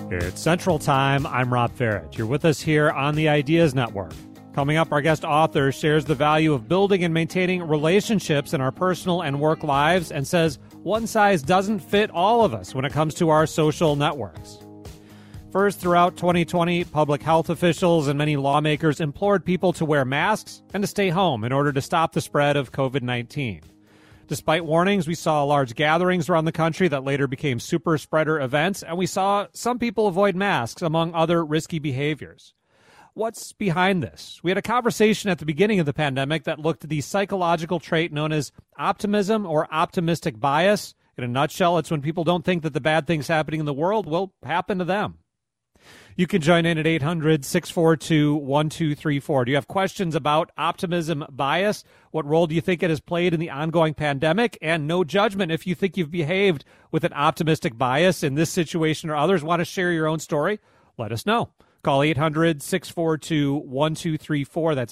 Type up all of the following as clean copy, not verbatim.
It's Central Time. I'm Rob Farage. You're with us here on the Ideas Network. Coming up, our guest author shares the value of building and maintaining relationships in our personal and work lives and says one size doesn't fit all of us when it comes to our social networks. First, throughout 2020, public health officials and many lawmakers implored people to wear masks and to stay home in order to stop the spread of COVID-19. Despite warnings, we saw large gatherings around the country that later became super spreader events, and we saw some people avoid masks, among other risky behaviors. What's behind this? We had a conversation at the beginning of the pandemic that looked at the psychological trait known as optimism or optimistic bias. In a nutshell, it's when people don't think that the bad things happening in the world will happen to them. You can join in at 800-642-1234. Do you have questions about optimism bias? What role do you think it has played in the ongoing pandemic? And no judgment if you think you've behaved with an optimistic bias in this situation or others. Want to share your own story? Let us know. Call 800-642-1234. That's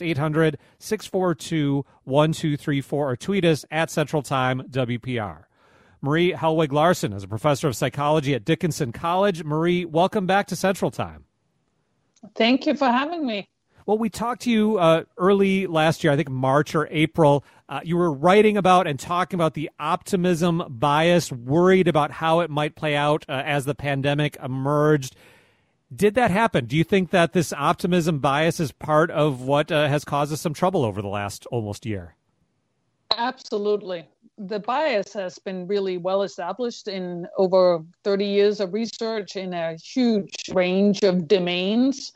800-642-1234. Or tweet us at Central Time WPR. Marie Helwig Larson is a professor of psychology at Dickinson College. Marie, welcome back to Central Time. Thank you for having me. Well, we talked to you early last year, I think March or April. You were writing about and talking about the optimism bias, worried about how it might play out as the pandemic emerged. Did that happen? Do you think that this optimism bias is part of what has caused us some trouble over the last almost year? Absolutely. The bias has been really well established in over 30 years of research in a huge range of domains.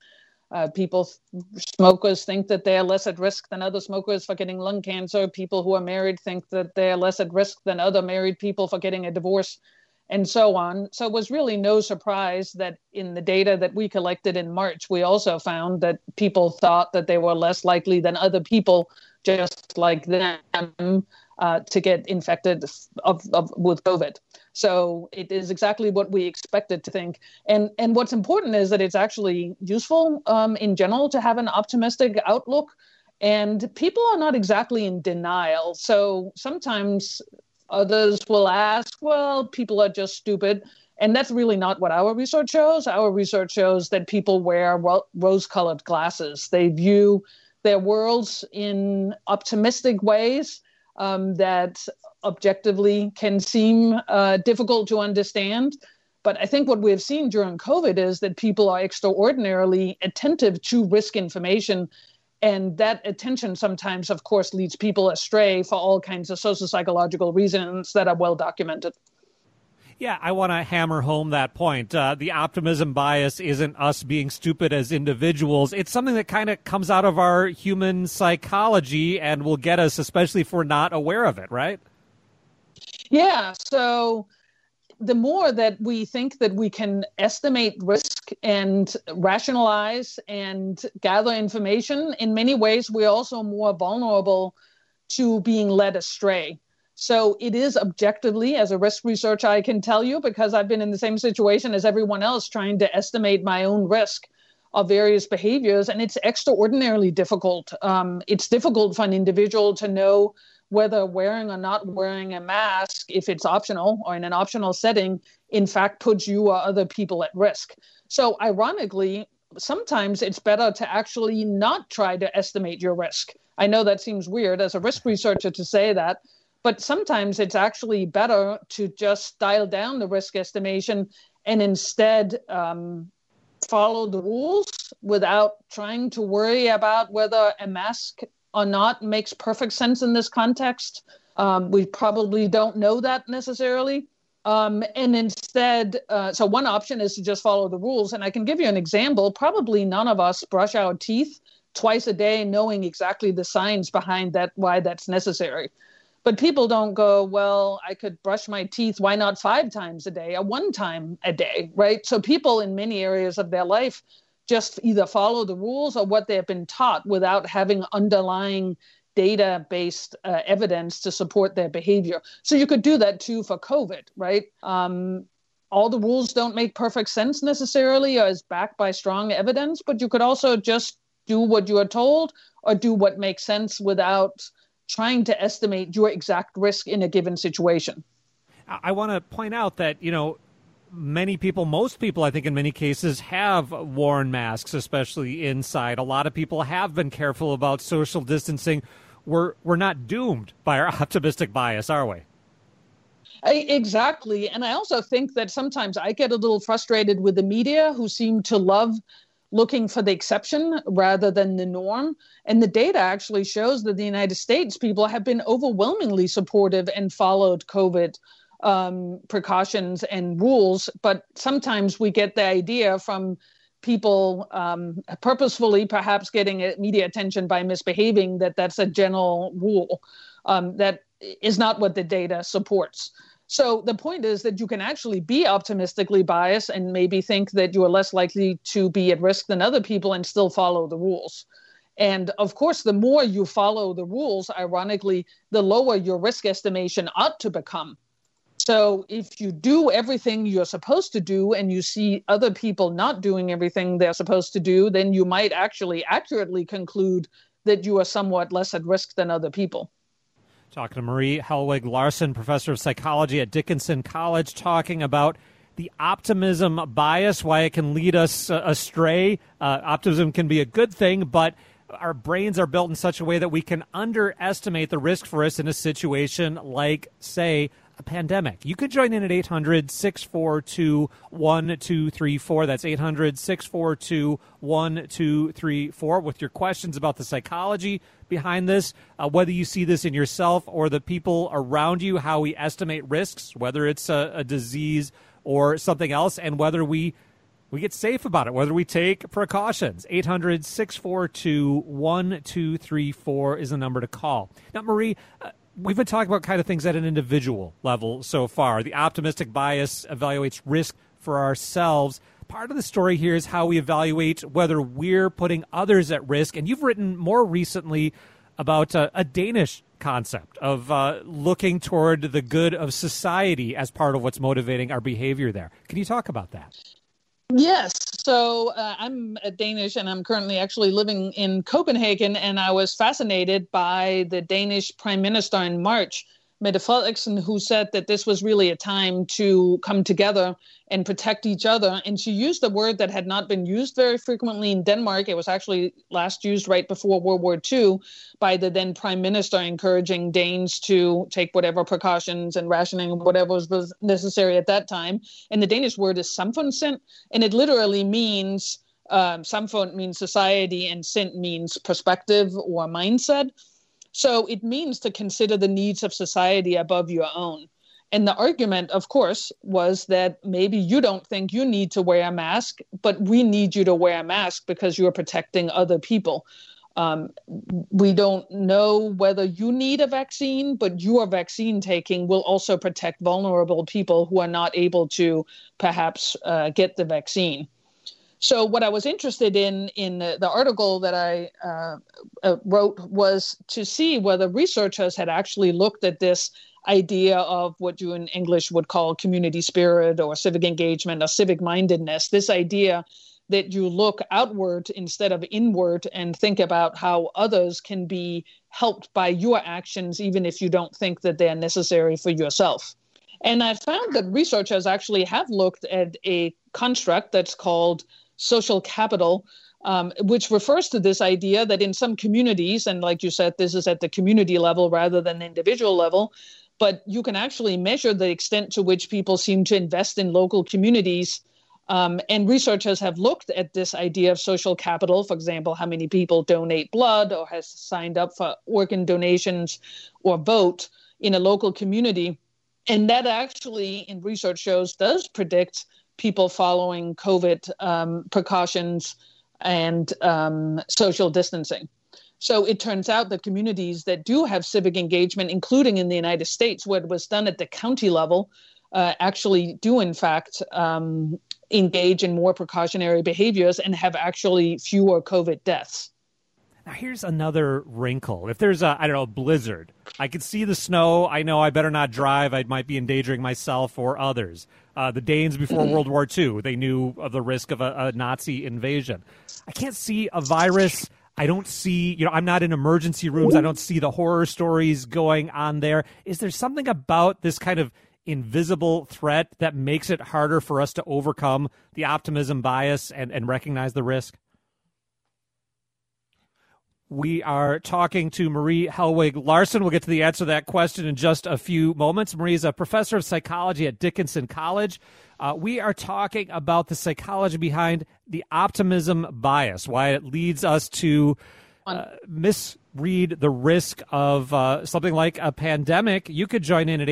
Smokers think that they're less at risk than other smokers for getting lung cancer. People who are married think that they're less at risk than other married people for getting a divorce, and so on. So it was really no surprise that in the data that we collected in March, we also found that people thought that they were less likely than other people just like them to get infected with COVID. So it is exactly what we expected to think. And what's important is that it's actually useful in general to have an optimistic outlook. And people are not exactly in denial. So sometimes others will ask, well, people are just stupid. And that's really not what our research shows. Our research shows that people wear rose-colored glasses. They view their worlds in optimistic ways that objectively can seem difficult to understand. But I think what we've seen during COVID is that people are extraordinarily attentive to risk information. And that attention sometimes, of course, leads people astray for all kinds of social psychological reasons that are well documented. Yeah, I want to hammer home that point. The optimism bias isn't us being stupid as individuals. It's something that kind of comes out of our human psychology and will get us, especially if we're not aware of it, right? Yeah, so the more that we think that we can estimate risk and rationalize and gather information, in many ways, we're also more vulnerable to being led astray. So it is objectively, as a risk researcher, I can tell you, because I've been in the same situation as everyone else trying to estimate my own risk of various behaviors, and it's extraordinarily difficult. It's difficult for an individual to know whether wearing or not wearing a mask, if it's optional or in an optional setting, in fact puts you or other people at risk. So ironically, sometimes it's better to actually not try to estimate your risk. I know that seems weird as a risk researcher to say that, but sometimes it's actually better to just dial down the risk estimation and instead follow the rules without trying to worry about whether a mask or not makes perfect sense in this context. We probably don't know that necessarily. And instead, so one option is to just follow the rules. And I can give you an example. Probably none of us brush our teeth twice a day knowing exactly the science behind that, why that's necessary. But people don't go, well, I could brush my teeth. Why not 5 times a day or 1 time a day, right? So people in many areas of their life just either follow the rules or what they've been taught without having underlying data-based evidence to support their behavior. So you could do that too for COVID, right? All the rules don't make perfect sense necessarily or is backed by strong evidence, but you could also just do what you are told or do what makes sense without trying to estimate your exact risk in a given situation. I want to point out that, many people, most people, I think in many cases, have worn masks, especially inside. A lot of people have been careful about social distancing. We're not doomed by our optimistic bias, are we? Exactly. And I also think that sometimes I get a little frustrated with the media, who seem to love looking for the exception rather than the norm. And the data actually shows that the United States people have been overwhelmingly supportive and followed COVID precautions and rules. But sometimes we get the idea from people purposefully perhaps getting media attention by misbehaving that that's a general rule. That is not what the data supports. So the point is that you can actually be optimistically biased and maybe think that you are less likely to be at risk than other people and still follow the rules. And of course, the more you follow the rules, ironically, the lower your risk estimation ought to become. So if you do everything you're supposed to do and you see other people not doing everything they're supposed to do, then you might actually accurately conclude that you are somewhat less at risk than other people. Talking to Marie Helwig Larsen, professor of psychology at Dickinson College, talking about the optimism bias, why it can lead us astray. Optimism can be a good thing, but our brains are built in such a way that we can underestimate the risk for us in a situation like, say, a pandemic. You could join in at 800-642-1234. That's 800-642-1234 with your questions about the psychology behind this, whether you see this in yourself or the people around you, how we estimate risks, whether it's a disease or something else, and whether we get safe about it, whether we take precautions. 800-642-1234 is the number to call. Now, Marie, we've been talking about kind of things at an individual level so far. The optimistic bias evaluates risk for ourselves. Part of the story here is how we evaluate whether we're putting others at risk. And you've written more recently about a Danish concept of looking toward the good of society as part of what's motivating our behavior there. Can you talk about that? Yes. So I'm Danish, and I'm currently actually living in Copenhagen, and I was fascinated by the Danish Prime Minister in March, Mette Frederiksen, who said that this was really a time to come together and protect each other. And she used a word that had not been used very frequently in Denmark. It was actually last used right before World War II by the then Prime Minister, encouraging Danes to take whatever precautions and rationing, whatever was necessary at that time. And the Danish word is samfundssind, and it literally means, samfund means society, and sind means perspective or mindset. So it means to consider the needs of society above your own. And the argument, of course, was that maybe you don't think you need to wear a mask, but we need you to wear a mask because you're protecting other people. We don't know whether you need a vaccine, but your vaccine taking will also protect vulnerable people who are not able to perhaps get the vaccine. So what I was interested in the article that I wrote was to see whether researchers had actually looked at this idea of what you in English would call community spirit or civic engagement or civic mindedness, this idea that you look outward instead of inward and think about how others can be helped by your actions, even if you don't think that they're necessary for yourself. And I found that researchers actually have looked at a construct that's called social capital, which refers to this idea that in some communities, and like you said, this is at the community level rather than the individual level, but you can actually measure the extent to which people seem to invest in local communities. And researchers have looked at this idea of social capital, for example, how many people donate blood or has signed up for organ donations or vote in a local community. And that actually, in research shows, does predict people following COVID precautions and social distancing. So it turns out that communities that do have civic engagement, including in the United States, where it was done at the county level, actually do, in fact, engage in more precautionary behaviors and have actually fewer COVID deaths. Now, here's another wrinkle. If there's a blizzard, I can see the snow. I know I better not drive. I might be endangering myself or others. The Danes before World War II, they knew of the risk of a Nazi invasion. I can't see a virus. I don't see, I'm not in emergency rooms. I don't see the horror stories going on there. Is there something about this kind of invisible threat that makes it harder for us to overcome the optimism bias and recognize the risk? We are talking to Marie Helwig Larson. We'll get to the answer to that question in just a few moments. Marie is a professor of psychology at Dickinson College. We are talking about the psychology behind the optimism bias, why it leads us to misread the risk of something like a pandemic. You could join in at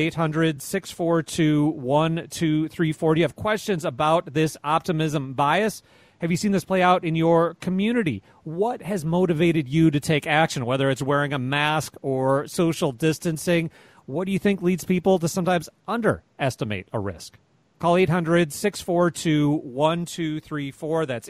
800-642-1234. Do you have questions about this optimism bias? Have you seen this play out in your community? What has motivated you to take action, whether it's wearing a mask or social distancing? What do you think leads people to sometimes underestimate a risk? Call 800-642-1234. That's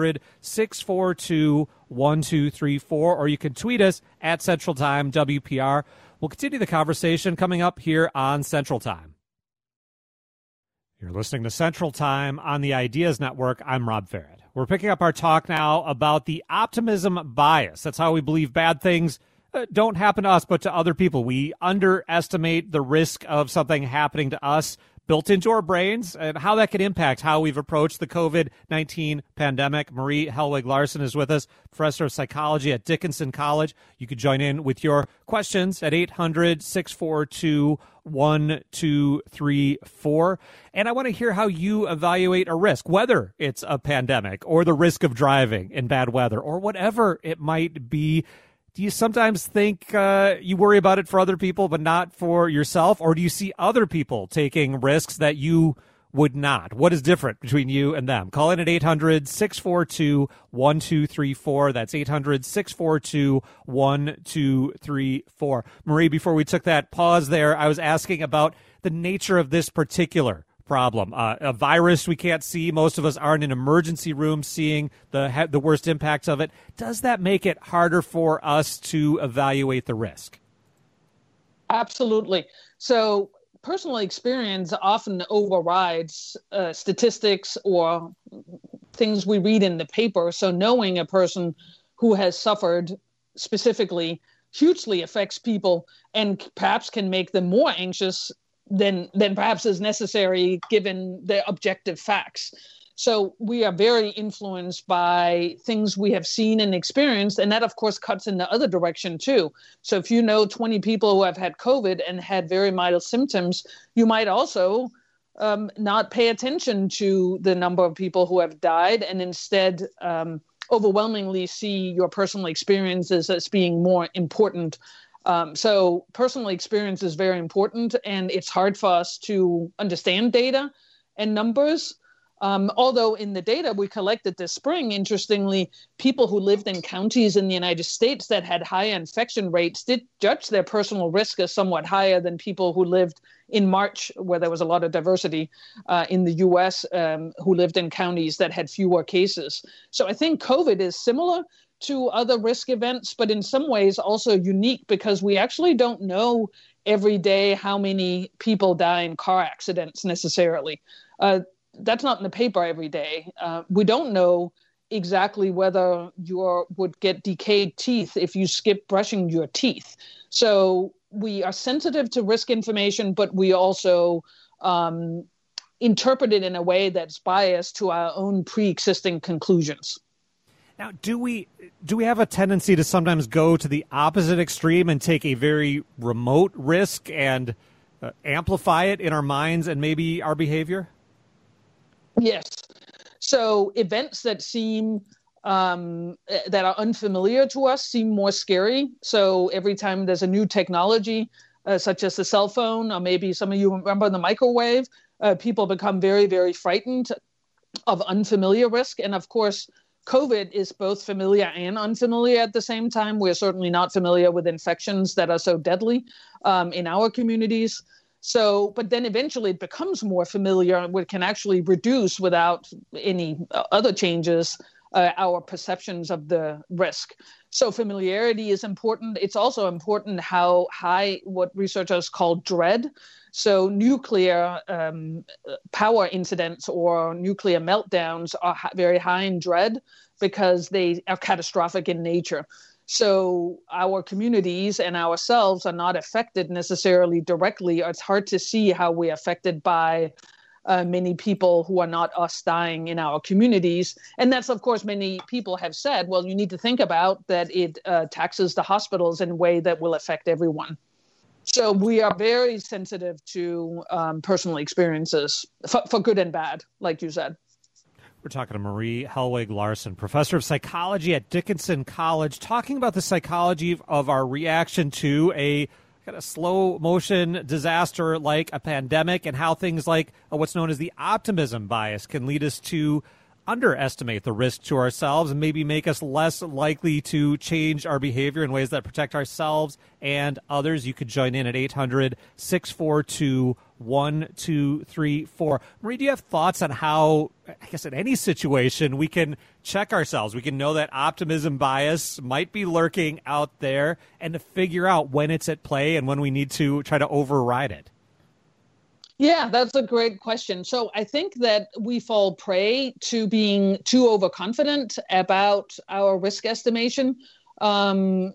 800-642-1234. Or you can tweet us at Central Time WPR. We'll continue the conversation coming up here on Central Time. You're listening to Central Time on the Ideas Network. I'm Rob Farrett. We're picking up our talk now about the optimism bias. That's how we believe bad things don't happen to us, but to other people. We underestimate the risk of something happening to us built into our brains and how that could impact how we've approached the COVID-19 pandemic. Marie Helwig Larson is with us, professor of psychology at Dickinson College. You could join in with your questions at 800-642-1234. And I want to hear how you evaluate a risk, whether it's a pandemic or the risk of driving in bad weather or whatever it might be. Do you sometimes think you worry about it for other people but not for yourself? Or do you see other people taking risks that you would not? What is different between you and them? Call in at 800-642-1234. That's 800-642-1234. Marie, before we took that pause there, I was asking about the nature of this particular problem. A virus we can't see. Most of us aren't in emergency rooms seeing the worst impacts of it. Does that make it harder for us to evaluate the risk? Absolutely. So personal experience often overrides statistics or things we read in the paper. So knowing a person who has suffered specifically hugely affects people and perhaps can make them more anxious than perhaps is necessary given the objective facts. So we are very influenced by things we have seen and experienced, and that, of course, cuts in the other direction, too. So if you know 20 people who have had COVID and had very mild symptoms, you might also not pay attention to the number of people who have died and instead overwhelmingly see your personal experiences as being more important. So personal experience is very important, and it's hard for us to understand data and numbers. Although in the data we collected this spring, interestingly, people who lived in counties in the United States that had high infection rates did judge their personal risk as somewhat higher than people who lived in March, where there was a lot of diversity in the U.S., who lived in counties that had fewer cases. So I think COVID is similar to other risk events, but in some ways also unique because we actually don't know every day how many people die in car accidents necessarily. That's not in the paper every day. We don't know exactly whether you would get decayed teeth if you skip brushing your teeth. So we are sensitive to risk information, but we also interpret it in a way that's biased to our own pre-existing conclusions. Now, do we have a tendency to sometimes go to the opposite extreme and take a very remote risk and amplify it in our minds and maybe our behavior? Yes. So events that seem that are unfamiliar to us seem more scary. So every time there's a new technology, such as the cell phone, or maybe some of you remember the microwave, people become very, very frightened of unfamiliar risk. And of course, COVID is both familiar and unfamiliar at the same time. We're certainly not familiar with infections that are so deadly in our communities. So, but then eventually it becomes more familiar and we can actually reduce without any other changes our perceptions of the risk. So familiarity is important. It's also important how high what researchers call dread. So nuclear power incidents or nuclear meltdowns are very high in dread because they are catastrophic in nature. So our communities and ourselves are not affected necessarily directly. It's hard to see how we're affected by many people who are not us dying in our communities. And that's, of course, many people have said, well, you need to think about that it taxes the hospitals in a way that will affect everyone. So we are very sensitive to personal experiences for good and bad, like you said. We're talking to Marie Helwig Larsen, professor of psychology at Dickinson College, talking about the psychology of our reaction to a kind of slow motion disaster like a pandemic, and how things like what's known as the optimism bias can lead us to underestimate the risk to ourselves and maybe make us less likely to change our behavior in ways that protect ourselves and others. You could join in at 800-642-1234. Marie, do you have thoughts on how, I guess in any situation, we can check ourselves? We can know that optimism bias might be lurking out there, and to figure out when it's at play and when we need to try to override it. Yeah, that's a great question. So I think that we fall prey to being too overconfident about our risk estimation. And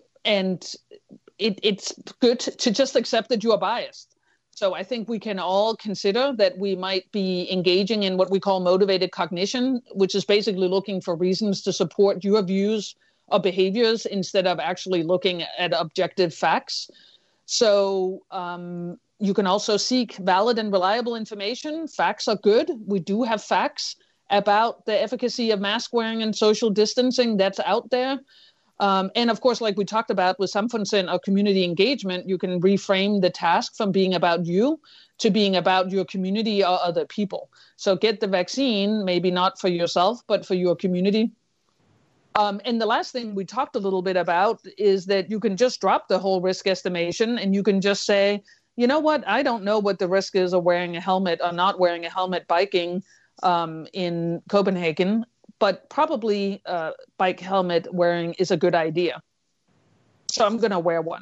it's good to just accept that you are biased. So I think we can all consider that we might be engaging in what we call motivated cognition, which is basically looking for reasons to support your views or behaviors instead of actually looking at objective facts. So you can also seek valid and reliable information. Facts are good. We do have facts about the efficacy of mask wearing and social distancing. That's out there. And of course, like we talked about with Samfundssind or community engagement, you can reframe the task from being about you to being about your community or other people. So get the vaccine, maybe not for yourself, but for your community. And the last thing we talked a little bit about is that you can just drop the whole risk estimation and you can just say, you know what, I don't know what the risk is of wearing a helmet or not wearing a helmet biking in Copenhagen, but probably bike helmet wearing is a good idea. So I'm going to wear one.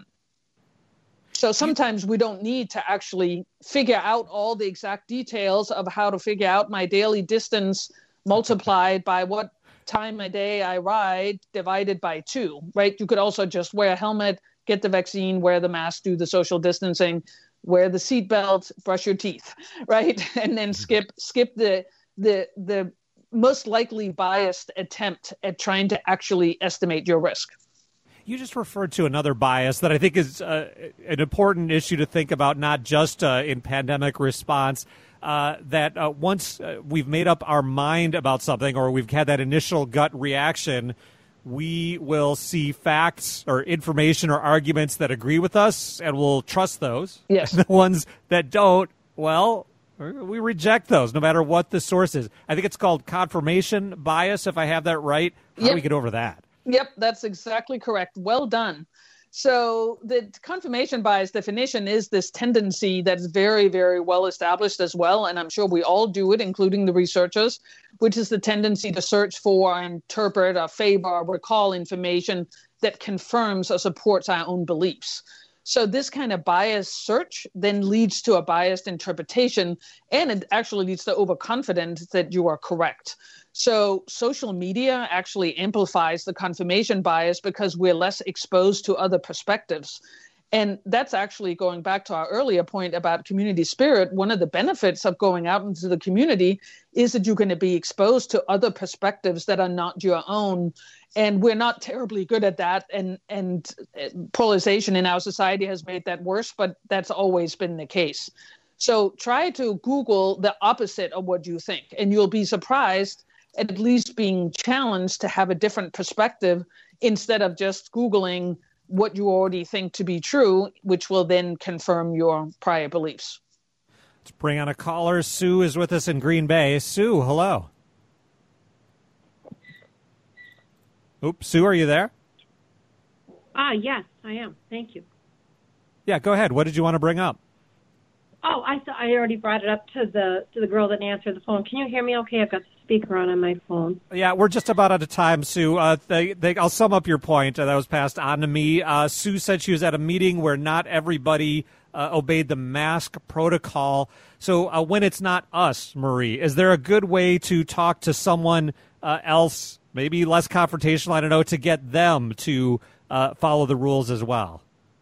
So sometimes we don't need to actually figure out all the exact details of how to figure out my daily distance multiplied by what time a day I ride divided by 2, right? You could also just wear a helmet, get the vaccine, wear the mask, do the social distancing, wear the seatbelt, brush your teeth, right? And then skip the most likely biased attempt at trying to actually estimate your risk. You just referred to another bias that I think is an important issue to think about, not just in pandemic response, that once we've made up our mind about something or we've had that initial gut reaction, we will see facts or information or arguments that agree with us, and we'll trust those. Yes. And the ones that don't, well, we reject those, no matter what the source is. I think it's called confirmation bias, if I have that right. How do we get over that? Yep, that's exactly correct. Well done. So the confirmation bias definition is this tendency that's very, very well established as well, and I'm sure we all do it, including the researchers, which is the tendency to search for, interpret, or favor, or recall information that confirms or supports our own beliefs. So this kind of biased search then leads to a biased interpretation, and it actually leads to overconfidence that you are correct. So social media actually amplifies the confirmation bias because we're less exposed to other perspectives. And that's actually going back to our earlier point about community spirit. One of the benefits of going out into the community is that you're going to be exposed to other perspectives that are not your own. And we're not terribly good at that. And polarization in our society has made that worse, but that's always been the case. So try to Google the opposite of what you think, and you'll be surprised at least being challenged to have a different perspective instead of just Googling what you already think to be true, which will then confirm your prior beliefs. Let's bring on a caller. Sue is with us in Green Bay. Sue, hello. Oops, Sue, are you there? Yes, I am. Thank you. Yeah, go ahead. What did you want to bring up? Oh, I already brought it up to the girl that answered the phone. Can you hear me okay? I've got the speaker on my phone. Yeah, we're just about out of time, Sue. I'll sum up your point. That was passed on to me. Sue said she was at a meeting where not everybody obeyed the mask protocol. So when it's not us, Marie, is there a good way to talk to someone else, maybe less confrontational, I don't know, to get them to follow the rules as well?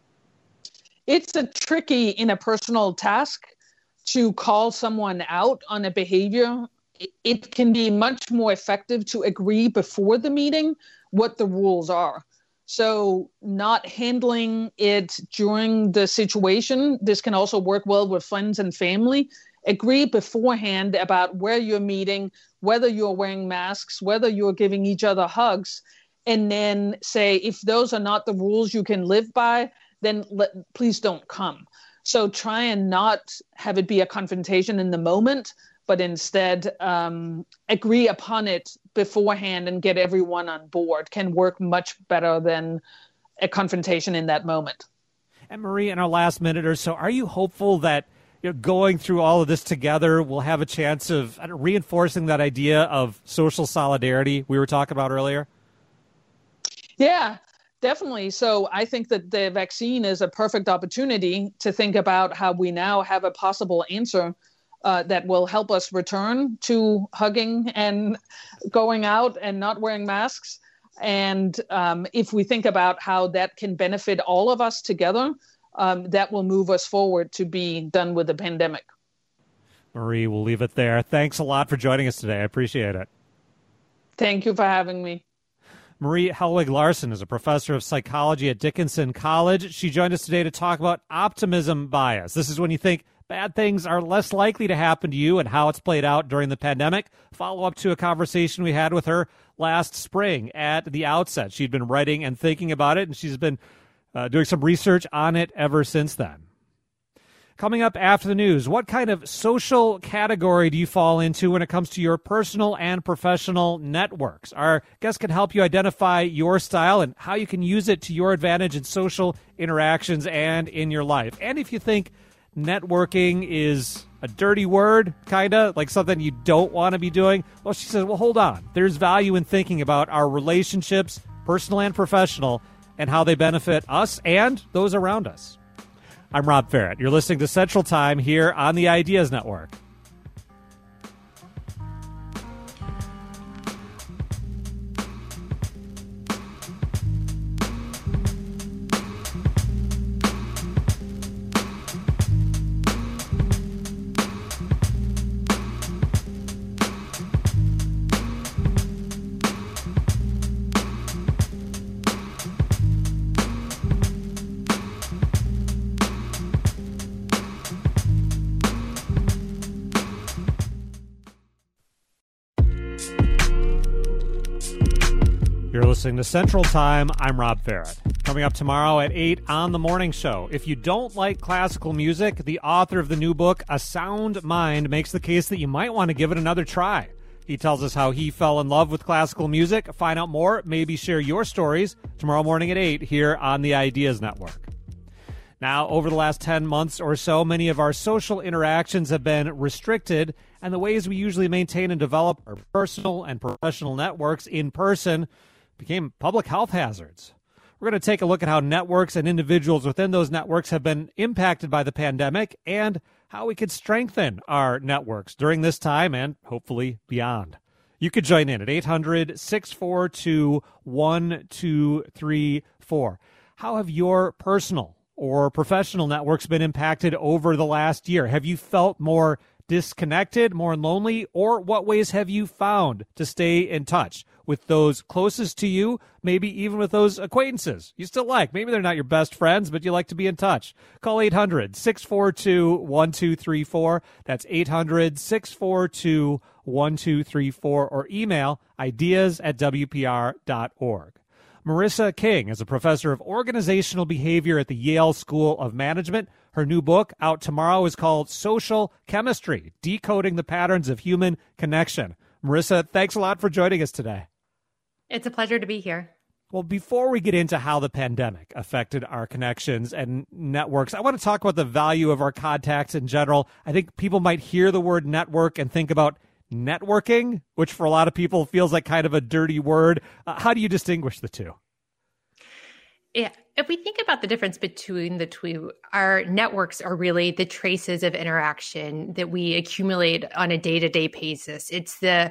It's a tricky in a personal task to call someone out on a behavior. It can be much more effective to agree before the meeting what the rules are. So not handling it during the situation. This can also work well with friends and family. Agree beforehand about where you're meeting, whether you're wearing masks, whether you're giving each other hugs, and then say, if those are not the rules you can live by, then please don't come. So try and not have it be a confrontation in the moment, but instead agree upon it beforehand and get everyone on board. Can work much better than a confrontation in that moment. And Marie, in our last minute or so, are you hopeful that going through all of this together will have a chance of reinforcing that idea of social solidarity we were talking about earlier? Yeah, definitely. So I think that the vaccine is a perfect opportunity to think about how we now have a possible answer that will help us return to hugging and going out and not wearing masks. And if we think about how that can benefit all of us together, that will move us forward to be done with the pandemic. Marie, we'll leave it there. Thanks a lot for joining us today. I appreciate it. Thank you for having me. Marie Helwig Larsen is a professor of psychology at Dickinson College. She joined us today to talk about optimism bias. This is when you think bad things are less likely to happen to you and how it's played out during the pandemic. Follow up to a conversation we had with her last spring at the outset. She'd been writing and thinking about it, and she's been doing some research on it ever since then. Coming up after the news, what kind of social category do you fall into when it comes to your personal and professional networks? Our guests can help you identify your style and how you can use it to your advantage in social interactions and in your life. And if you think networking is a dirty word, kind of like something you don't want to be doing, well, she says, well, hold on. There's value in thinking about our relationships, personal and professional, and how they benefit us and those around us. I'm Rob Ferrett. You're listening to Central Time here on the Ideas Network. You're listening to Central Time. I'm Rob Ferrett. Coming up tomorrow at 8 on The Morning Show. If you don't like classical music, the author of the new book, A Sound Mind, makes the case that you might want to give it another try. He tells us how he fell in love with classical music. Find out more, maybe share your stories tomorrow morning at 8 here on the Ideas Network. Now, over the last 10 months or so, many of our social interactions have been restricted, and the ways we usually maintain and develop our personal and professional networks in person became public health hazards. We're going to take a look at how networks and individuals within those networks have been impacted by the pandemic and how we could strengthen our networks during this time and hopefully beyond. You could join in at 800-642-1234. How have your personal or professional networks been impacted over the last year? Have you felt more disconnected, more lonely, or what ways have you found to stay in touch with those closest to you, maybe even with those acquaintances you still like? Maybe they're not your best friends, but you like to be in touch. Call 800-642-1234. That's 800-642-1234, or email ideas@wpr.org. Marissa King is a professor of organizational behavior at the Yale School of Management. Her new book, out tomorrow, is called Social Chemistry: Decoding the Patterns of Human Connection. Marissa, thanks a lot for joining us today. It's a pleasure to be here. Well, before we get into how the pandemic affected our connections and networks, I want to talk about the value of our contacts in general. I think people might hear the word network and think about networking, which for a lot of people feels like kind of a dirty word. How do you distinguish the two? Yeah. If we think about the difference between the two, our networks are really the traces of interaction that we accumulate on a day-to-day basis. It's the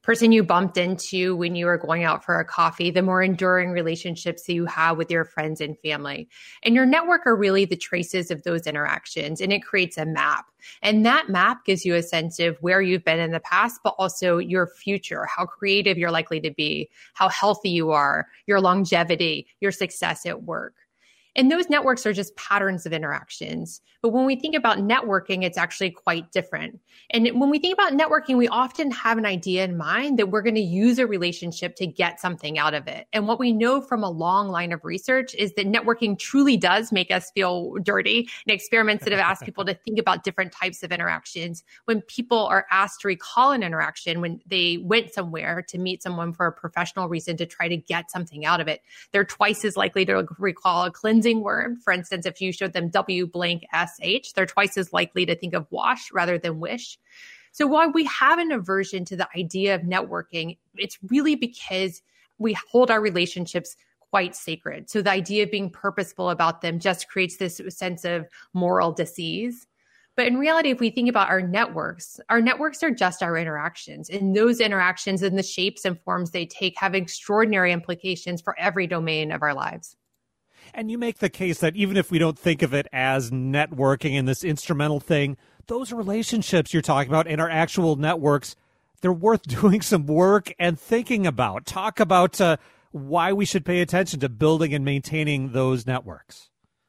person you bumped into when you were going out for a coffee, the more enduring relationships that you have with your friends and family. And your network are really the traces of those interactions, and it creates a map. And that map gives you a sense of where you've been in the past, but also your future, how creative you're likely to be, how healthy you are, your longevity, your success at work. And those networks are just patterns of interactions. But when we think about networking, it's actually quite different. And when we think about networking, we often have an idea in mind that we're going to use a relationship to get something out of it. And what we know from a long line of research is that networking truly does make us feel dirty. And experiments that have asked people to think about different types of interactions. When people are asked to recall an interaction, when they went somewhere to meet someone for a professional reason to try to get something out of it, they're twice as likely to recall a cleansing word. For instance, if you showed them W blank SH, they're twice as likely to think of wash rather than wish. So while we have an aversion to the idea of networking, it's really because we hold our relationships quite sacred. So the idea of being purposeful about them just creates this sense of moral disease. But in reality, if we think about our networks are just our interactions. And those interactions and the shapes and forms they take have extraordinary implications for every domain of our lives. And you make the case that even if we don't think of it as networking and this instrumental thing, those relationships you're talking about and our actual networks, they're worth doing some work and thinking about. Talk about why we should pay attention to building and maintaining those networks.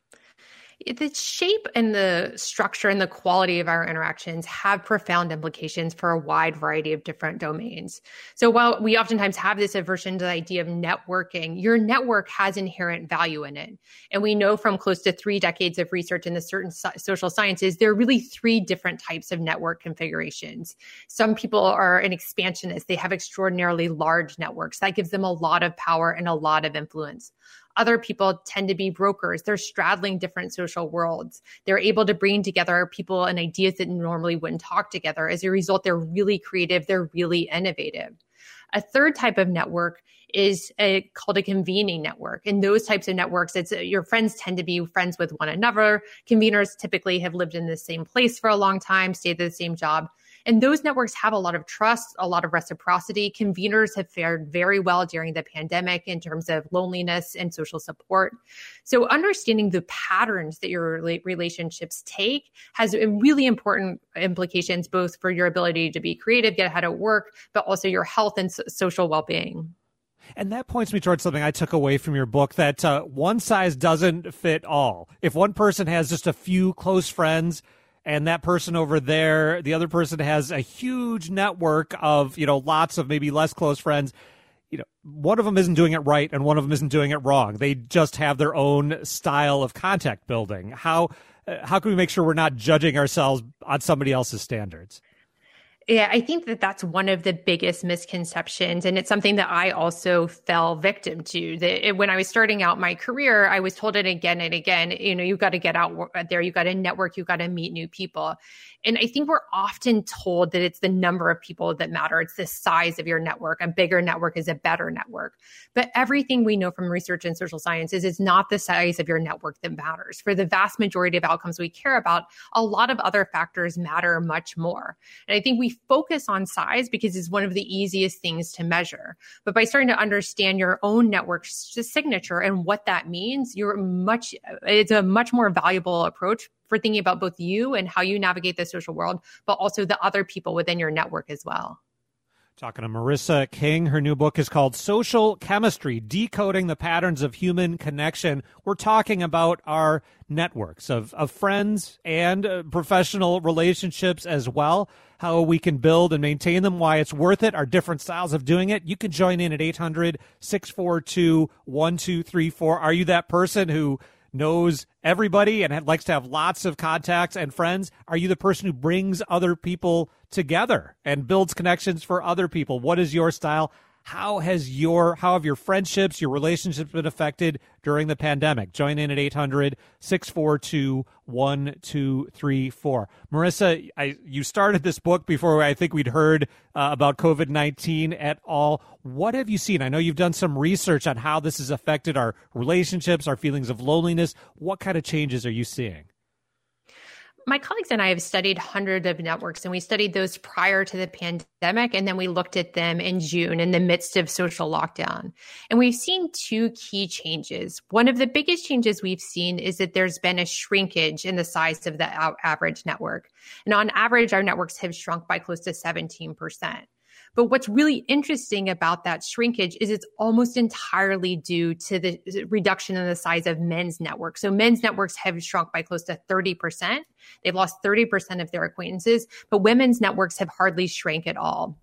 The shape and the structure and the quality of our interactions have profound implications for a wide variety of different domains. So while we oftentimes have this aversion to the idea of networking, your network has inherent value in it. And we know from close to 3 decades of research in the certain social sciences, there are really 3 different types of network configurations. Some people are an expansionist. They have extraordinarily large networks. That gives them a lot of power and a lot of influence. Other people tend to be brokers. They're straddling different social worlds. They're able to bring together people and ideas that normally wouldn't talk together. As a result, they're really creative. They're really innovative. A third type of network is called a convening network. In those types of networks, your friends tend to be friends with one another. Conveners typically have lived in the same place for a long time, stayed at the same job. And those networks have a lot of trust, a lot of reciprocity. Conveners have fared very well during the pandemic in terms of loneliness and social support. So understanding the patterns that your relationships take has really important implications, both for your ability to be creative, get ahead at work, but also your health and social well-being. And that points me towards something I took away from your book, that one size doesn't fit all. If one person has just a few close friends, and that person over there, the other person has a huge network of, lots of maybe less close friends, one of them isn't doing it right and one of them isn't doing it wrong. They just have their own style of contact building. How can we make sure we're not judging ourselves on somebody else's standards? Yeah, I think that that's one of the biggest misconceptions. And it's something that I also fell victim to. When I was starting out my career, I was told it again and again, you've got to get out there, you've got to network, you've got to meet new people. And I think we're often told that it's the number of people that matter. It's the size of your network. A bigger network is a better network. But everything we know from research and social sciences is not the size of your network that matters. For the vast majority of outcomes we care about, a lot of other factors matter much more. And I think we focus on size because it's one of the easiest things to measure. But by starting to understand your own network signature and what that means, it's a much more valuable approach for thinking about both you and how you navigate the social world, but also the other people within your network as well. Talking to Marissa King. Her new book is called Social Chemistry, Decoding the Patterns of Human Connection. We're talking about our networks of friends and professional relationships as well, how we can build and maintain them, why it's worth it, our different styles of doing it. You can join in at 800-642-1234. Are you that person who knows everybody and likes to have lots of contacts and friends? Are you the person who brings other people together and builds connections for other people? What is your style? How have your friendships, your relationships been affected during the pandemic? Join in at 800-642-1234. Marissa, you started this book before I think we'd heard about COVID-19 at all. What have you seen? I know you've done some research on how this has affected our relationships, our feelings of loneliness. What kind of changes are you seeing? my colleagues and I have studied hundreds of networks, and we studied those prior to the pandemic, and then we looked at them in June in the midst of social lockdown. And we've seen two key changes. One of the biggest changes we've seen is that there's been a shrinkage in the size of the average network. And on average, our networks have shrunk by close to 17%. But what's really interesting about that shrinkage is it's almost entirely due to the reduction in the size of men's networks. So men's networks have shrunk by close to 30%. They've lost 30% of their acquaintances, but women's networks have hardly shrank at all.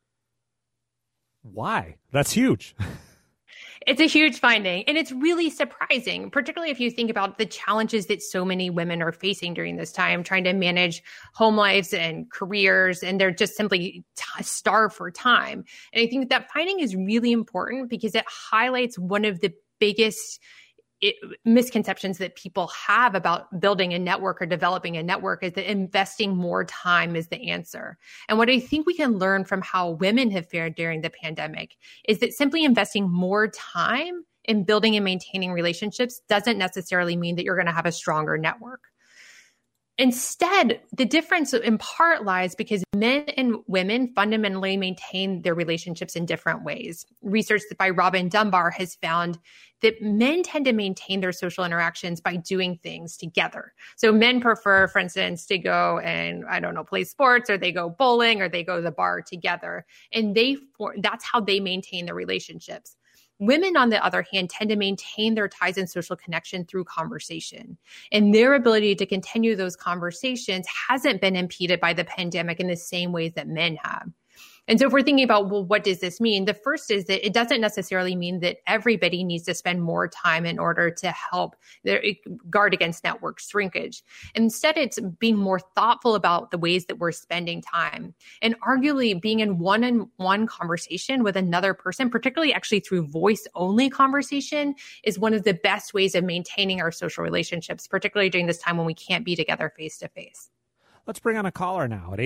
Why? That's huge. It's a huge finding, and it's really surprising, particularly if you think about the challenges that so many women are facing during this time, trying to manage home lives and careers, and they're just simply starved for time. And I think that finding is really important because it highlights one of the biggest misconceptions that people have about building a network or developing a network is that investing more time is the answer. And what I think we can learn from how women have fared during the pandemic is that simply investing more time in building and maintaining relationships doesn't necessarily mean that you're going to have a stronger network. Instead, the difference in part lies because men and women fundamentally maintain their relationships in different ways. Research by Robin Dunbar has found that men tend to maintain their social interactions by doing things together. So men prefer, for instance, to go and, play sports, or they go bowling, or they go to the bar together. And that's how they maintain their relationships. Women, on the other hand, tend to maintain their ties and social connection through conversation. And their ability to continue those conversations hasn't been impeded by the pandemic in the same ways that men have. And so if we're thinking about, well, what does this mean? The first is that it doesn't necessarily mean that everybody needs to spend more time in order to help guard against network shrinkage. Instead, it's being more thoughtful about the ways that we're spending time, and arguably being in one-on-one conversation with another person, particularly actually through voice-only conversation, is one of the best ways of maintaining our social relationships, particularly during this time when we can't be together face-to-face. Let's bring on a caller now at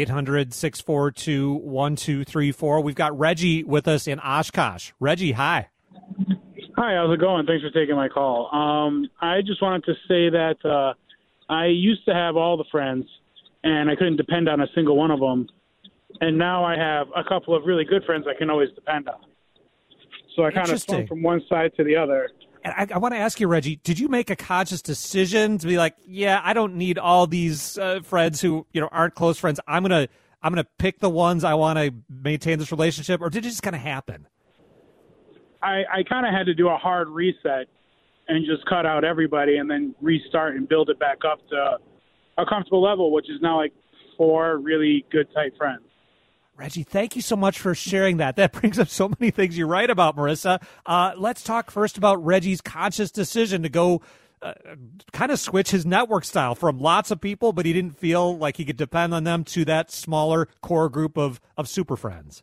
800-642-1234. We've got Reggie with us in Oshkosh. Reggie, hi. Hi, how's it going? Thanks for taking my call. I just wanted to say that I used to have all the friends, and I couldn't depend on a single one of them. And now I have a couple of really good friends I can always depend on. So I kind of swung from one side to the other. And I want to ask you, Reggie, did you make a conscious decision to be like, yeah, I don't need all these friends who, aren't close friends. I'm gonna pick the ones I want to maintain this relationship, or did it just kind of happen? I kind of had to do a hard reset and just cut out everybody and then restart and build it back up to a comfortable level, which is now like 4 really good, tight friends. Reggie, thank you so much for sharing that. That brings up so many things you're right about, Marissa. Let's talk first about Reggie's conscious decision to go kind of switch his network style from lots of people, but he didn't feel like he could depend on them, to that smaller core group of super friends.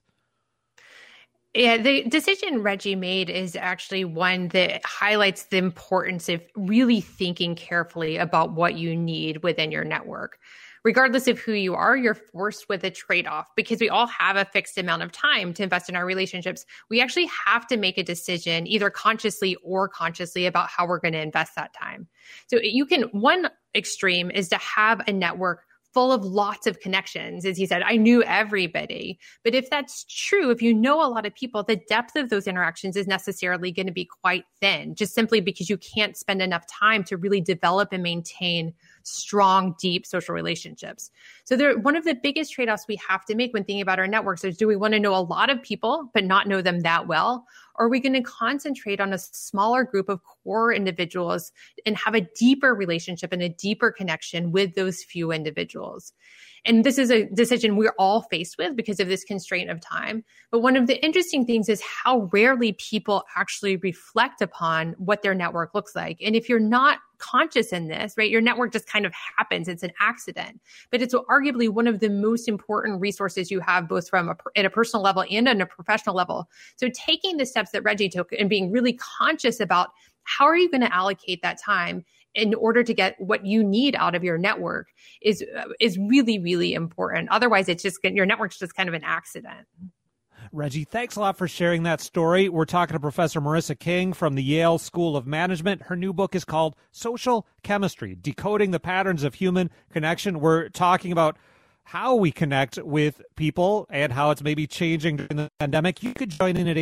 Yeah, the decision Reggie made is actually one that highlights the importance of really thinking carefully about what you need within your network. Regardless of who you are, you're forced with a trade-off because we all have a fixed amount of time to invest in our relationships. We actually have to make a decision, either consciously or unconsciously, about how we're going to invest that time. So one extreme is to have a network full of lots of connections. As he said, I knew everybody. But if that's true, if you know a lot of people, the depth of those interactions is necessarily going to be quite thin, just simply because you can't spend enough time to really develop and maintain strong, deep social relationships. So one of the biggest trade-offs we have to make when thinking about our networks is, do we want to know a lot of people but not know them that well? Or are we going to concentrate on a smaller group of core individuals and have a deeper relationship and a deeper connection with those few individuals? And this is a decision we're all faced with because of this constraint of time. But one of the interesting things is how rarely people actually reflect upon what their network looks like. And if you're not conscious in this, right, your network just kind of happens. It's an accident. But it's arguably one of the most important resources you have, both at a personal level and on a professional level. So taking the steps that Reggie took and being really conscious about how are you going to allocate that time in order to get what you need out of your network is really, really important. Otherwise, it's just your network's just kind of an accident. Reggie, thanks a lot for sharing that story. We're talking to Professor Marissa King from the Yale School of Management. Her new book is called Social Chemistry, Decoding the Patterns of Human Connection. We're talking about how we connect with people and how it's maybe changing during the pandemic. You could join in at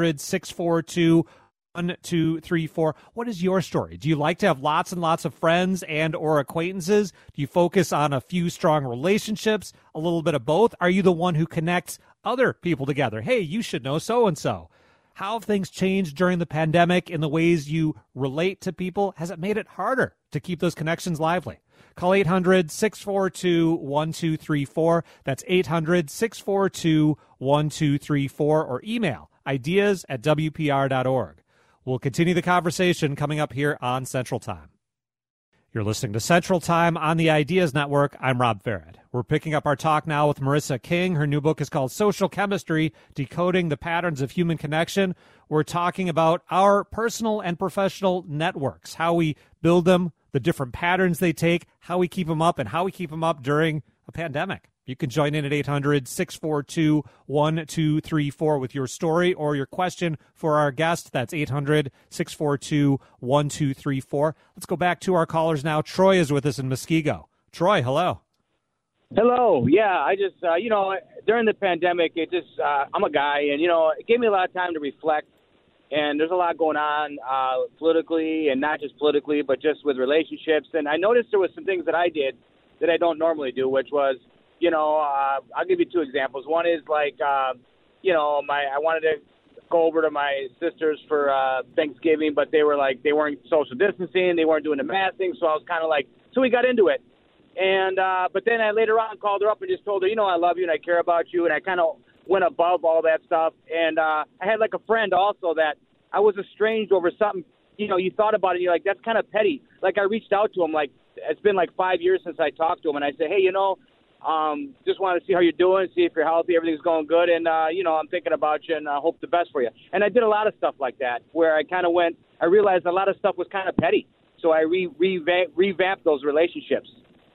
800-642-1234. What is your story? Do you like to have lots and lots of friends and or acquaintances? Do you focus on a few strong relationships, a little bit of both? Are you the one who connects other people together? Hey, you should know so-and-so. How have things changed during the pandemic in the ways you relate to people? Has it made it harder to keep those connections lively? Call 800-642-1234. That's 800-642-1234 or email ideas@wpr.org. We'll continue the conversation coming up here on Central Time. You're listening to Central Time on the Ideas Network. I'm Rob Farrett. We're picking up our talk now with Marissa King. Her new book is called Social Chemistry, Decoding the Patterns of Human Connection. We're talking about our personal and professional networks, how we build them, the different patterns they take, how we keep them up, and how we keep them up during a pandemic. You can join in at 800-642-1234 with your story or your question for our guest. That's 800-642-1234. Let's go back to our callers now. Troy is with us in Muskego. Troy, hello. Hello. Yeah, I just, during the pandemic, I'm a guy, and, it gave me a lot of time to reflect. And there's a lot going on politically, and not just politically, but just with relationships. And I noticed there was some things that I did that I don't normally do, which was, I'll give you two examples. One is I wanted to go over to my sisters for Thanksgiving, but they weren't social distancing, they weren't doing the mask thing, so I was kind of so we got into it. And but then I later on called her up and just told her, I love you and I care about you, and I kind of went above all that stuff. And I had a friend also that I was estranged over something, you thought about it, and you're that's kind of petty. I reached out to him, it's been 5 years since I talked to him, and I said, hey, just want to see how you're doing, see if you're healthy, everything's going good, and, I'm thinking about you and I hope the best for you. And I did a lot of stuff like that where I realized a lot of stuff was kind of petty. So I revamped those relationships.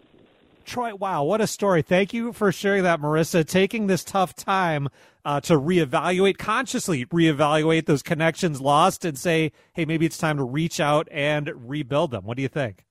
Troy, wow, what a story. Thank you for sharing that, Marissa, taking this tough time to consciously reevaluate those connections lost and say, hey, maybe it's time to reach out and rebuild them. What do you think?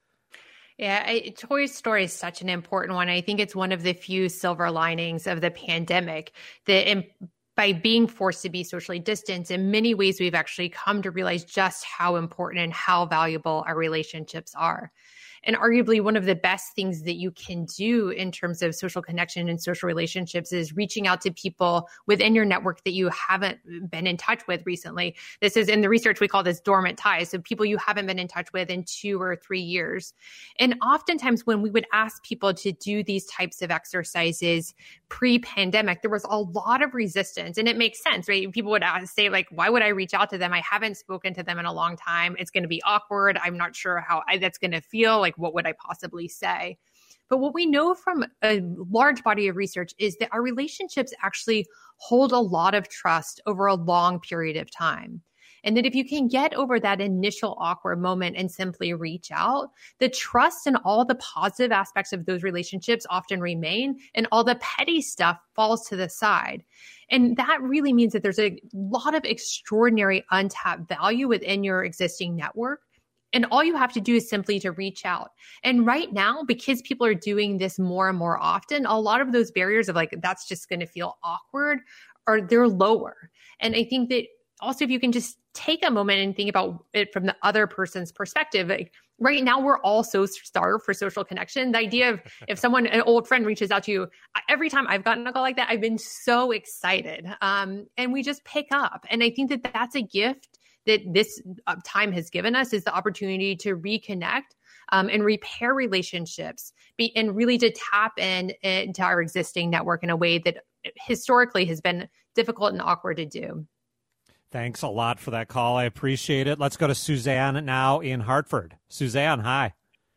Yeah, Troy's story is such an important one. I think it's one of the few silver linings of the pandemic that by being forced to be socially distanced, in many ways, we've actually come to realize just how important and how valuable our relationships are. And arguably one of the best things that you can do in terms of social connection and social relationships is reaching out to people within your network that you haven't been in touch with recently. This is in the research, we call this dormant ties. So people you haven't been in touch with in 2 or 3 years. And oftentimes when we would ask people to do these types of exercises pre-pandemic, there was a lot of resistance. And it makes sense, right? People would say why would I reach out to them? I haven't spoken to them in a long time. It's going to be awkward. I'm not sure how that's going to feel. What would I possibly say? But what we know from a large body of research is that our relationships actually hold a lot of trust over a long period of time. And that if you can get over that initial awkward moment and simply reach out, the trust and all the positive aspects of those relationships often remain, and all the petty stuff falls to the side. And that really means that there's a lot of extraordinary untapped value within your existing network. And all you have to do is simply to reach out. And right now, because people are doing this more and more often, a lot of those barriers of that's just going to feel awkward, they're lower. And I think that also if you can just take a moment and think about it from the other person's perspective, right now we're all so starved for social connection. The idea of if an old friend reaches out to you, every time I've gotten a call like that, I've been so excited. And we just pick up. And I think that that's a gift that this time has given us, is the opportunity to reconnect and repair relationships and really to tap into our existing network in a way that historically has been difficult and awkward to do. Thanks a lot for that call. I appreciate it. Let's go to Suzanne now in Hartford. Suzanne, hi.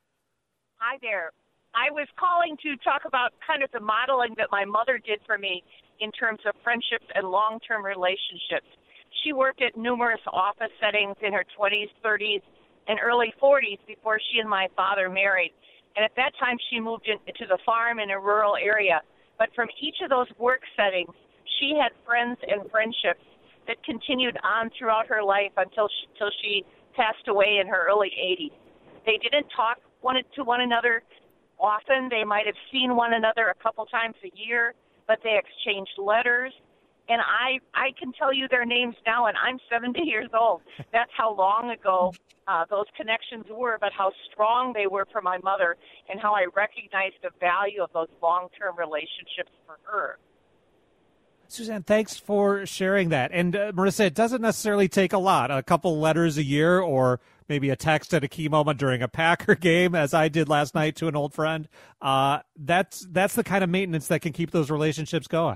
Hi there. I was calling to talk about kind of the modeling that my mother did for me in terms of friendships and long-term relationships. She worked at numerous office settings in her 20s, 30s, and early 40s before she and my father married. And at that time, she moved into the farm in a rural area. But from each of those work settings, she had friends and friendships that continued on throughout her life until she passed away in her early 80s. They didn't talk to one another often. They might have seen one another a couple times a year, but they exchanged letters. And I can tell you their names now, and I'm 70 years old. That's how long ago those connections were, but how strong they were for my mother and how I recognized the value of those long-term relationships for her. Suzanne, thanks for sharing that. And Marissa, it doesn't necessarily take a lot, a couple letters a year or maybe a text at a key moment during a Packer game, as I did last night to an old friend. That's the kind of maintenance that can keep those relationships going.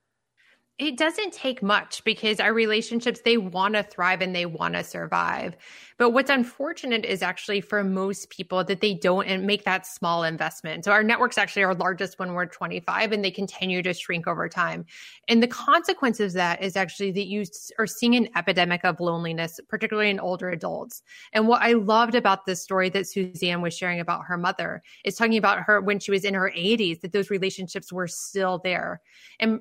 It doesn't take much because our relationships, they want to thrive and they want to survive. But what's unfortunate is actually for most people that they don't make that small investment. So our network's actually our largest when we're 25 and they continue to shrink over time. And the consequences of that is actually that you are seeing an epidemic of loneliness, particularly in older adults. And what I loved about this story that Suzanne was sharing about her mother is talking about her when she was in her 80s, that those relationships were still there. And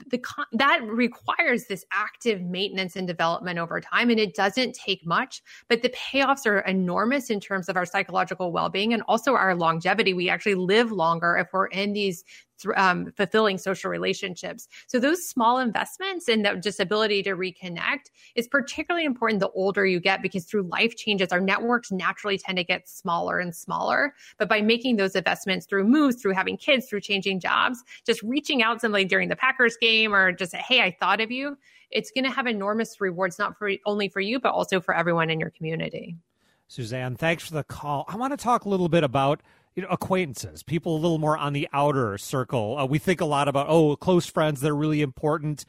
that requires this active maintenance and development over time. And it doesn't take much, but the payoffs are enormous in terms of our psychological well-being and also our longevity. We actually live longer if we're in these fulfilling social relationships. So those small investments and that just ability to reconnect is particularly important the older you get, because through life changes, our networks naturally tend to get smaller and smaller. But by making those investments through moves, through having kids, through changing jobs, just reaching out to somebody during the Packers game or just say, hey, I thought of you, it's going to have enormous rewards, not only for you, but also for everyone in your community. Suzanne, thanks for the call. I want to talk a little bit about acquaintances, people a little more on the outer circle. We think a lot about, close friends, they're really important.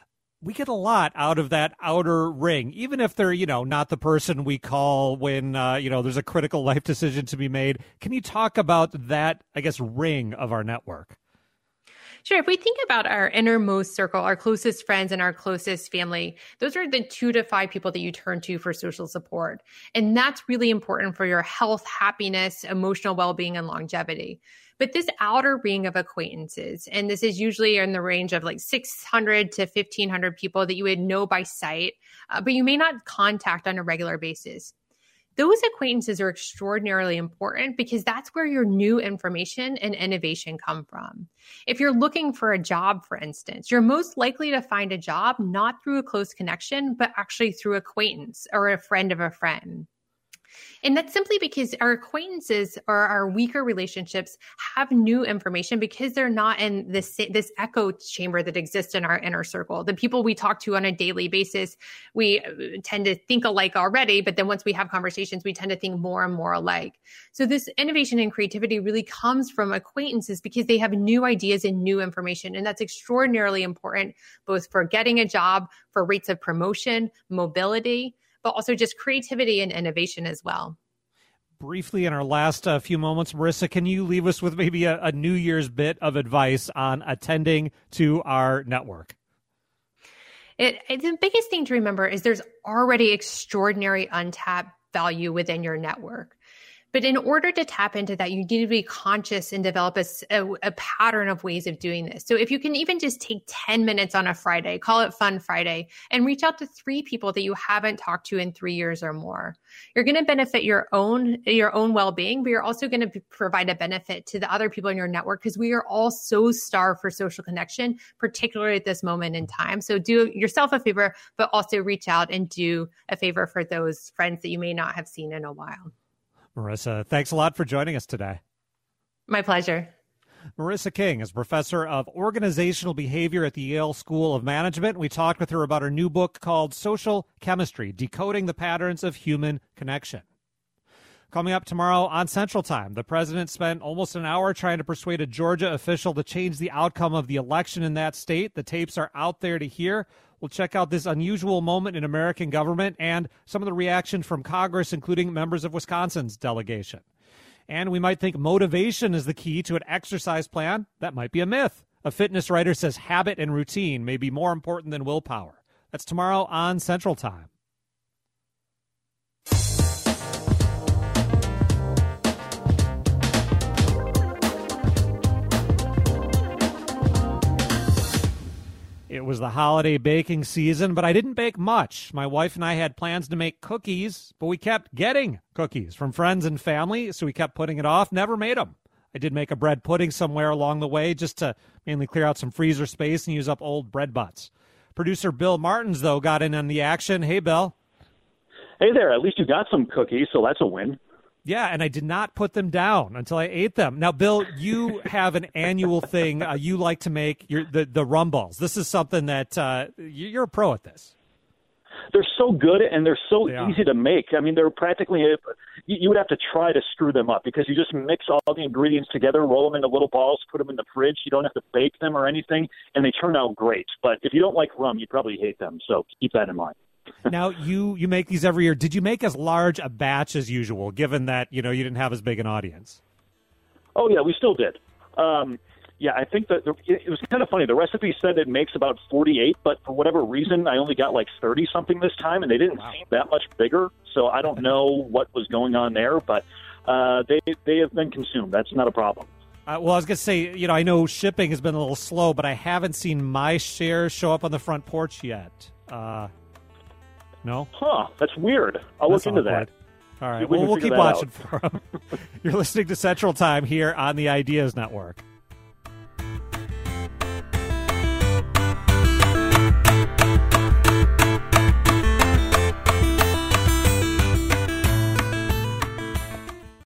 We get a lot out of that outer ring, even if they're, not the person we call when, there's a critical life decision to be made. Can you talk about that, ring of our network? Sure. If we think about our innermost circle, our closest friends and our closest family, those are the 2 to 5 people that you turn to for social support. And that's really important for your health, happiness, emotional well-being, and longevity. But this outer ring of acquaintances, and this is usually in the range of like 600 to 1,500 people that you would know by sight, but you may not contact on a regular basis. Those acquaintances are extraordinarily important because that's where your new information and innovation come from. If you're looking for a job, for instance, you're most likely to find a job not through a close connection, but actually through acquaintance or a friend of a friend. And that's simply because our acquaintances or our weaker relationships have new information because they're not in this echo chamber that exists in our inner circle. The people we talk to on a daily basis, we tend to think alike already, but then once we have conversations, we tend to think more and more alike. So this innovation and creativity really comes from acquaintances because they have new ideas and new information. And that's extraordinarily important, both for getting a job, for rates of promotion, mobility, but also just creativity and innovation as well. Briefly, in our last few moments, Marissa, can you leave us with maybe a New Year's bit of advice on attending to our network? The biggest thing to remember is there's already extraordinary untapped value within your network. But in order to tap into that, you need to be conscious and develop a pattern of ways of doing this. So if you can even just take 10 minutes on a Friday, call it Fun Friday, and reach out to 3 people that you haven't talked to in 3 years or more, you're going to benefit your own well-being, but you're also going to provide a benefit to the other people in your network because we are all so starved for social connection, particularly at this moment in time. So do yourself a favor, but also reach out and do a favor for those friends that you may not have seen in a while. Marissa, thanks a lot for joining us today. My pleasure. Marissa King is professor of organizational behavior at the Yale School of Management. We talked with her about her new book called Social Chemistry, Decoding the Patterns of Human Connection. Coming up tomorrow on Central Time, the president spent almost an hour trying to persuade a Georgia official to change the outcome of the election in that state. The tapes are out there to hear. We'll check out this unusual moment in American government and some of the reaction from Congress, including members of Wisconsin's delegation. And we might think motivation is the key to an exercise plan. That might be a myth. A fitness writer says habit and routine may be more important than willpower. That's tomorrow on Central Time. It was the holiday baking season, but I didn't bake much. My wife and I had plans to make cookies, but we kept getting cookies from friends and family, so we kept putting it off, never made them. I did make a bread pudding somewhere along the way just to mainly clear out some freezer space and use up old bread butts. Producer Bill Martins, though, got in on the action. Hey, Bill. Hey there, at least you got some cookies, so that's a win. Yeah, and I did not put them down until I ate them. Now, Bill, you have an annual thing you like to make, the rum balls. This is something that you're a pro at this. They're so good, and they're so easy to make. I mean, they're practically you would have to try to screw them up because you just mix all the ingredients together, roll them into little balls, put them in the fridge. You don't have to bake them or anything, and they turn out great. But if you don't like rum, you'd probably hate them, so keep that in mind. Now, you make these every year. Did you make as large a batch as usual, given that, you didn't have as big an audience? Oh, yeah, we still did. Yeah, I think that it was kind of funny. The recipe said it makes about 48, but for whatever reason, I only got like 30-something this time, and they didn't seem that much bigger. So I don't know what was going on there, but they have been consumed. That's not a problem. Well, I was going to say, I know shipping has been a little slow, but I haven't seen my share show up on the front porch yet. No? Huh, that's weird. I'll look into that. All right, well, we'll keep watching for them. You're listening to Central Time here on the Ideas Network.